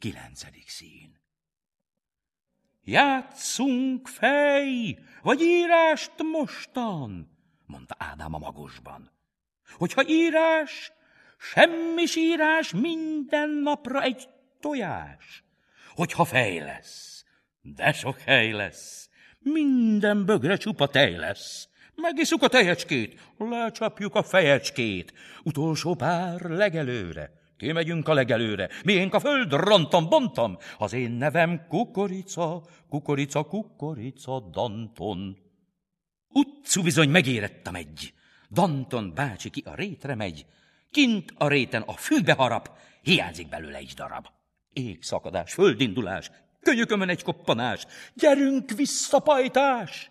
9. szín. Játszunk fej, vagy írást mostan, mondta Ádám a magosban. Hogyha írás, semmis írás, minden napra egy tojás. Hogyha fej lesz, de sok hely lesz, minden bögre csupa tej lesz. Megiszuk a tejecskét, lecsapjuk a fejecskét, utolsó pár legelőre. Kimegyünk a legelőre, miénk a föld, rontom-bontom, az én nevem Kukorica, Kukorica, Kukorica, Danton. Utcu bizony megérett a megy, Danton bácsi ki a rétre megy, kint a réten a fűbe harap, hiányzik belőle egy darab. Égszakadás, földindulás, könyökömön egy koppanás, gyerünk vissza, pajtás!